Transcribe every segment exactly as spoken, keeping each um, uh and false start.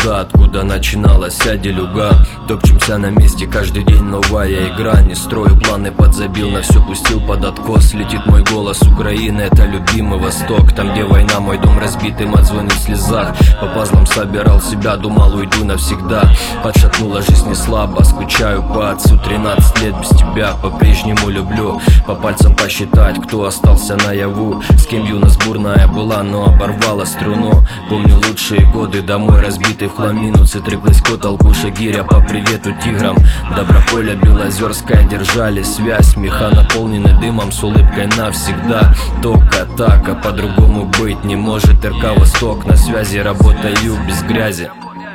туда, откуда начиналась вся делюга. Топчемся на месте, каждый день новая игра. Не строю планы, подзабил, на все пустил под откос. Летит мой голос, Украина, это любимый Восток. Там, где война, мой дом разбитый, мать звонит в слезах. По пазлам собирал себя, думал, уйду навсегда. Подшатнула жизнь не слабо, скучаю по отцу. Тринадцать лет без тебя, по-прежнему люблю. По пальцам посчитать, кто остался наяву. С кем юность бурная была, но оборвала струну. Помню лучшие годы, домой разбитый в хламину. Цитриклысько, толкуша, гиря, по привету тиграм. Доброполя, Белозерская, держали связь. Меха наполнены дымом, с улыбкой навсегда. Только так, а по-другому быть не может. РК Восток, на связи, работаю без грязи.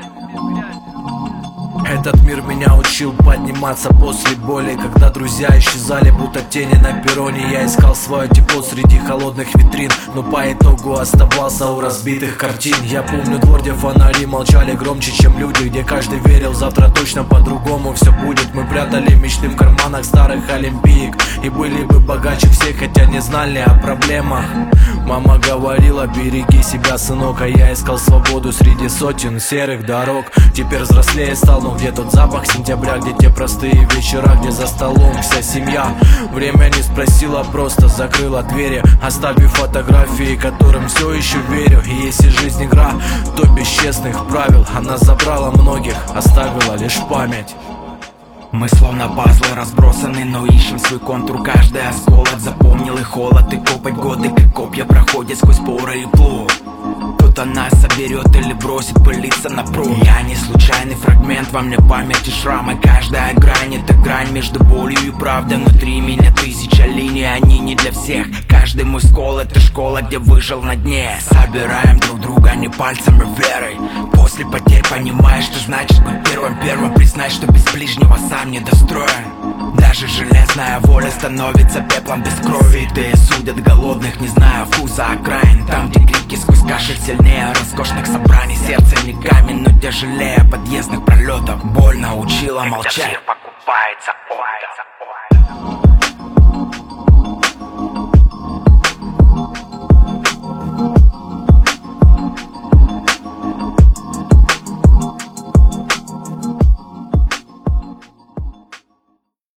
Этот мир меня учил подниматься после боли. Когда друзья исчезали, будто тени на перроне, я искал свое тепло среди холодных витрин, но по итогу оставался у разбитых картин. Я помню двор, где фонари молчали громче, чем люди, где каждый верил, завтра точно по-другому все будет. Мы прятали мечты в карманах старых олимпиек и были бы богаче всех, хотя не знали о проблемах. Мама говорила, береги себя, сынок, а я искал свободу среди сотен серых дорог. Теперь взрослее стал, но где тот запах сентября, где те простые вечера, где за столом вся семья. Время не спросила, просто закрыла двери, оставив фотографии, которым все еще верю. И если жизнь игра, то без честных правил она забрала многих, оставила лишь память. Мы словно пазлы разбросаны, но ищем свой контур. Каждый осколок запомнил и холод, и копоть. Годы, как копья, проходят сквозь поры и плоть. Кто-то нас соберет или бросит пылиться на пруд. Я не случайный фрагмент, во мне память и шрамы. Каждая грань — это грань между болью и правдой. Внутри меня тысяча линий, они не для всех. Каждый мой скол — это школа, где выжил на дне. Собираем друг друга не пальцем и верой. После потерь понимаешь, что значит быть первым. Первым признай, что без ближнего сам не достроен. Даже железная воля становится пеплом без крови. Ты судят голодных, не зная вкуса окраин. Там, где крики сквозь кашель сильнее роскошных собраний. Сердце не камень, но тяжелее подъездных пролетов. Боль научила молчать. Покупается, ой.